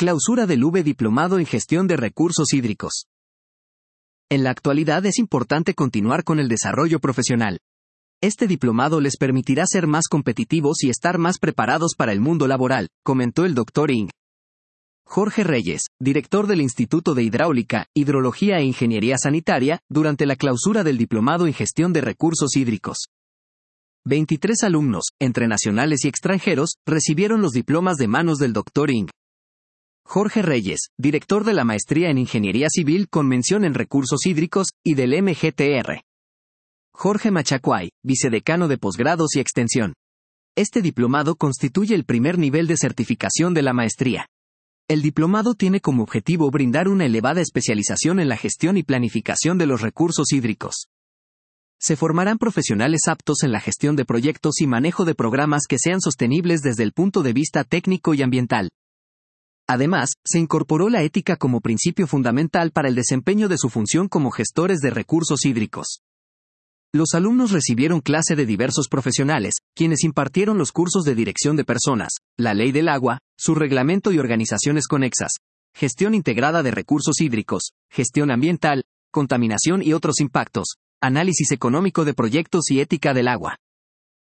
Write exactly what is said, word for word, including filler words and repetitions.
Clausura del U V Diplomado en Gestión de Recursos Hídricos. En la actualidad es importante continuar con el desarrollo profesional. Este diplomado les permitirá ser más competitivos y estar más preparados para el mundo laboral, comentó el doctor Ing. Jorge Reyes, director del Instituto de Hidráulica, Hidrología e Ingeniería Sanitaria, durante la clausura del Diplomado en Gestión de Recursos Hídricos. veintitrés alumnos, entre nacionales y extranjeros, recibieron los diplomas de manos del doctor Ing. Jorge Reyes, director de la Maestría en Ingeniería Civil con mención en Recursos Hídricos, y del M G T R. Jorge Machacuay, vicedecano de Posgrados y Extensión. Este diplomado constituye el primer nivel de certificación de la maestría. El diplomado tiene como objetivo brindar una elevada especialización en la gestión y planificación de los recursos hídricos. Se formarán profesionales aptos en la gestión de proyectos y manejo de programas que sean sostenibles desde el punto de vista técnico y ambiental. Además, se incorporó la ética como principio fundamental para el desempeño de su función como gestores de recursos hídricos. Los alumnos recibieron clase de diversos profesionales, quienes impartieron los cursos de dirección de personas, la ley del agua, su reglamento y organizaciones conexas, gestión integrada de recursos hídricos, gestión ambiental, contaminación y otros impactos, análisis económico de proyectos y ética del agua.